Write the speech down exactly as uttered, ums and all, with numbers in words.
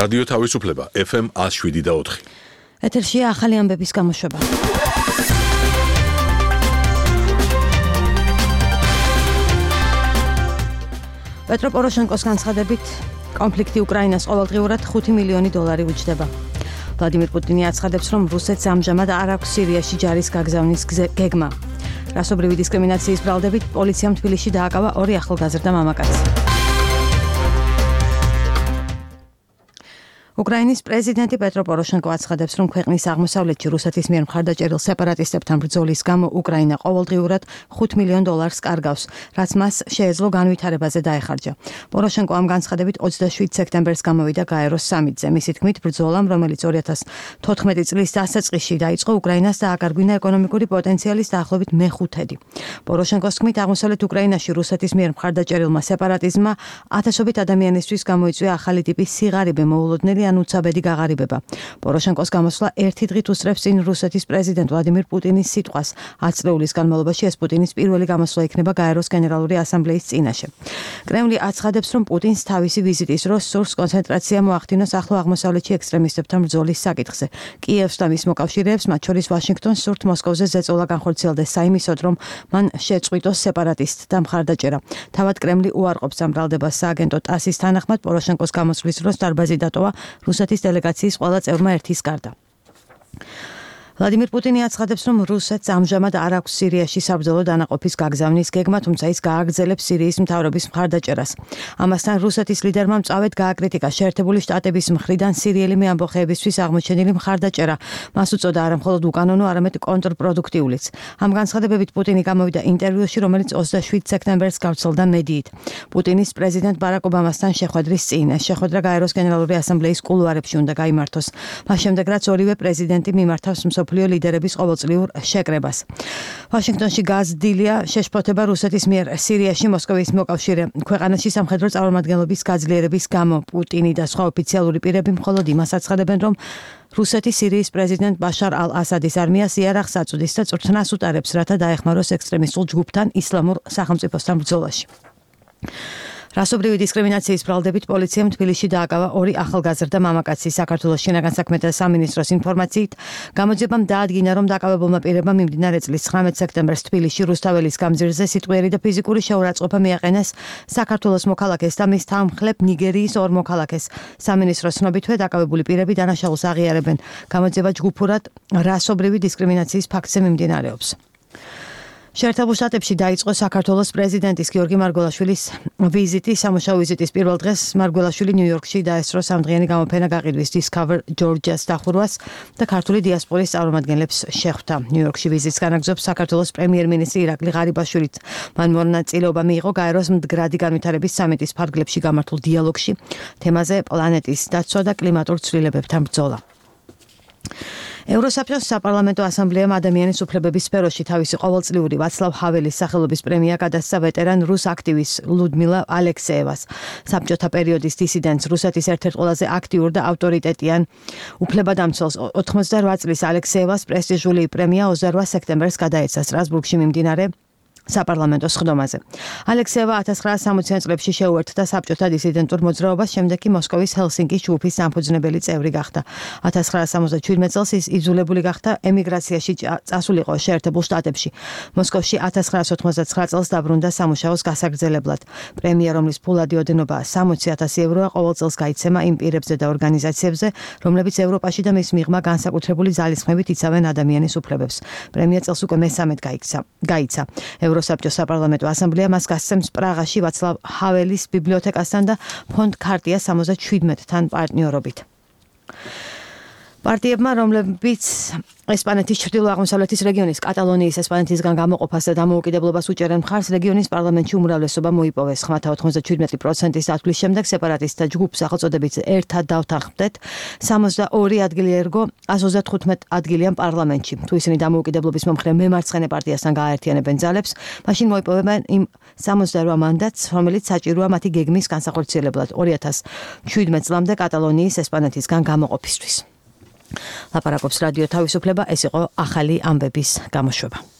რადიო თავისუფლება ეფ ემ one oh seven და four. ეთერშია ახალი ამბების გამოშვება. პეტრო პოროშენკოს განცხადებით, კონფლიქტი უკრაინას ყოველდღიურად ხუთი მილიონი დოლარი უჯდება. ვლადიმირ პუტინი აცხადებს, რომ რუსეთს ამჟამად არ აქვს სირიაში ჯარის გაგზავნის გეგმა. რასობრივი დისკრიმინაციის ბრალდებით პოლიციამ თბილისში დააკავა ორი ახალგაზრდა მამაკაცი. უკრაინის პრეზიდენტი პეტრო პოროშენკო აცხადებს, რომ ქვეყნის აღმოსავლეთში რუსეთის მიერ მხარდაჭერილ სეპარატისტებთან ბრძოლის გამო უკრაინა ყოველდღიურად ხუთ მილიონ დოლარს კარგავს, რაც მას შეეძლო განვითარებაზე დაეხარჯა. პოროშენკო ამ განცხადებით ოცდაშვიდ სექტემბერს გამოვიდა გაეროს სამიტზე. მისი თქმით, ბრძოლამ, რომელიც ორი ათას თოთხმეტი წლის დასაწყისში დაიწყო, უკრაინას დააკარგვინა ეკონომიკური პოტენციალის დაახლოებით მეხუთედი. პოროშენკოს თქმით, აღმოსავლეთ უკრაინაში რუსეთის მიერ მხარდაჭერილმა სეპარატიზმმა ათასობით ადამიანისთვის გამოიწვია ახალი ტიპის სიღარიბე მოულოდნელი ან უცაბედი გაღარიბება. პოროშენკოს გამოსვლა ერთი დღით უსწრებს წინ რუსეთის პრეზიდენტ ვლადიმირ პუტინის სიტყვას. ათი წლეულის განმავლობაში ეს პუტინის პირველი გამოსვლა იქნება გაეროს გენერალური ასამბლეის წინაშე. კრემლი აცხადებს, რომ პუტინს თავისი ვიზიტის დროს სურს კონცენტრაცია მოახდინოს ახლო აღმოსავლეთში ექსტრემისტებთან ბრძოლის საკითხზე. კიევს და მის მოკავშირეებს, მათ შორის ვაშინგტონს, სურთ მოსკოვზე ზეწოლა განხორციელდეს საიმისოდ, რომ მან შეწყვიტოს სეპარატისტთა მხარდაჭერა. თავად კრემლი უარყოფს ამ ბრალდებას. სააგენტო ტასის თანახმად პოროშენკოს გამოსვლის დროს დარბაზი დატოვა რუსეთის დელეგაციის ყველა წევრმა ერთის გარდა. ვლადიმირ პუტინი აცხადებს, რომ რუსეთს ამჟამად არ აქვს სირიაში საბრძოლო დანაყოფის გაგზავნის გეგმა, თუმცა ის გააგრძელებს სირიის მთავრობის მხარდაჭერას. ამასთან რუსეთის ლიდერმა მწვავედ გააკრიტიკა შეერთებული შტატების მხრიდან სირიელი მეამბოხეებისთვის აღმოჩენილი მხარდაჭერა. მას უწოდა არა მხოლოდ უკანონო, არამედ კონტრპროდუქტიულიც. ამ განცხადებებით პუტინი გამოვიდა ინტერვიუში, რომელიც ოცდაშვიდ სექტემბერს გავრცელდა მედიით. პუტინის პრეზიდენტ ბარაკ ობამასთან შეხვედრის წინ შეხვედრა გაეროს გენერალური ასამბლეის კულუარებში უნდა გაიმართოს. მას შემდეგ, რაც ორივე პრეზიდენტი მიმართავს მსოფლიო ლიდერების ყოველწლიურ შეკრებას. ვაშინგტონში გაზრდილია შეშფოთება რუსეთის მიერ სირიაში მოსკოვის მოკავშირე ქვეყანაში სამხედრო წარმომადგენლობის გაძლიერების გამო. პუტინი და სხვა ოფიციალური პირები მხოლოდ იმას აცხადებენ, რომ რუსეთი სირიის პრეზიდენტ ბაშარ ალ-ასადის არმიას იარაღს აწვდის და წვრთნას უტარებს, რათა დაეხმაროს ექსტრემისტულ ჯგუფთან ისლამურ სახელმწიფოსთან ბრძოლაში. რასობრივი დისკრიმინაციის ბრალდებით პოლიციამ თბილისში დააკავა ორი ახალგაზრდა მამაკაცი. საქართველოს შინაგან საქმეთა სამინისტროს ინფორმაციით, გამოძიებამ დაადგინა, რომ დაკავებულმა პირებმა მიმდინარე წლის ცხრამეტ სექტემბერს თბილისში რუსთაველის გამზირზე სიტყვიერი და ფიზიკური შეურაცხყოფა მიაყენეს საქართველოს მოქალაქეს და მის თანმხლებ ნიგერიის ორ მოქალაქეს. სამინისტროს ცნობითვე დაკავებული პირები დანაშაულს აღიარებენ. გამოძიება ჯგუფურად რასობრივი დისკრიმინაციის ფაქტზე მიმდინარეობს. შეერთებულ შტატებში დაიწყო საქართველოს პრეზიდენტის გიორგი მარგველაშვილის ვიზიტი. სამუშაო ვიზიტის პირველ დღეს მარგველაშვილი ნიუ-იორკში დაესწრო სამდღიანი გამოფენა გაყიდვის Discover Georgia-ს დახურვას და ქართული დიასპორის წარმომადგენლებს შეხვდა. ნიუ-იორკში ვიზიტს განაგრძობს საქართველოს პრემიერ-მინისტრი ირაკლი ღარიბაშვილიც. მან მონაწილეობა მიიღო გაეროს მდგრადი განვითარების სამიტის ფარგლებში გამართულ დიალოგში თემაზე პლანეტის დაცვა და კლიმატურ ცვლილებებთან ბრძოლა. ევროსაბჭოს საპარლამენტო ასამბლეამ ადამიანის უფლებების სფეროში თავისი ყოველწლიური ვაცლავ ჰაველის სახელობის პრემია გადასცა ვეტერან რუს აქტივისტ ლუდმილა ალექსეევას. საბჭოთა პერიოდის დისიდენტს, რუსეთის ერთ-ერთ ყველაზე აქტიურ და ავტორიტეტიან უფლებადამცველს ოთხმოცდარვა წლის ალექსეევას პრესტიჟული პრემია ოცდარვა სექტემბერს გადაეცა სტრასბურგში მიმდინარე საპარლამენტო სხდომაზე. ალექსეევა ათას ცხრაასა სამოციან წლებში შეუერთდა საბჭოთა დისიდენტურ მოძრაობას, შემდეგ კი მოსკოვის ჰელსინკის ჯგუფის დამფუძნებელი წევრი გახდა. ათას ცხრაასა სამოცდაჩვიდმეტ წელს ის იძულებული გახდა ემიგრაციაში წასულიყო შეერთებულ შტატებში. მოსკოვში ათას ცხრაასა ოთხმოცდაცხრა წელს დაბრუნდა სამუშაოს გასაგრძელებლად. პრემია, რომლის ფულადი ოდენობა სამოცი ათასი ევროა, ყოველ წელს გაიცემა იმ პირებზე და ორგანიზაციებზე, რომლებიც ევროპაში და მის მიღმა განსაკუთრებული ძალისხმევით იცავენ ადამიანის უფლებებს. პრემია წელს უკვე მესამედ გაიქცა. გაიცა. ევროსაბჭოს საპარლამენტო ასამბლეა მას გასცემს პრაღაში ვაცლავ ჰაველის ბიბლიოთეკასთან და ფონდ ქარტია სამოცდაშვიდმეტთან პარტნიორობით. პარტიებმა, რომლებიც ესპანეთის ჩრდილო-აღმოსავლეთის რეგიონის კატალონიის ესპანეთისგან გამოყოფას და დამოუკიდებლობას უჭერენ მხარს, რეგიონის პარლამენტში უმრავლესობა მოიპოვეს. ხმათა ოთხმოცდაჩვიდმეტი პროცენტის დათვლის შემდეგ სეპარატისტთა ჯგუფს სახელწოდებით ერთად დავთანხმდეთ. სამოცდაორი ადგილი ერგო, ას ოცდათხუთმეტ ადგილია პარლამენტში. თუ ისინი დამოუკიდებლობის მომხრე მემარცხენე პარტიასთან გააერთიანებენ ძალებს, მაშინ მოიპოვებენ იმ სამოცდარვა მანდატს, რომელიც საჭიროა მათი გეგმის განსახორციელებლად ორი ათას შვიდმეტ წლამდე კატალონიის ესპანეთისგან გამოყოფისთვის. ლაპარაკობს რადიო თავისუფლება, ეს იყო ახალი ამბების გამოშვება.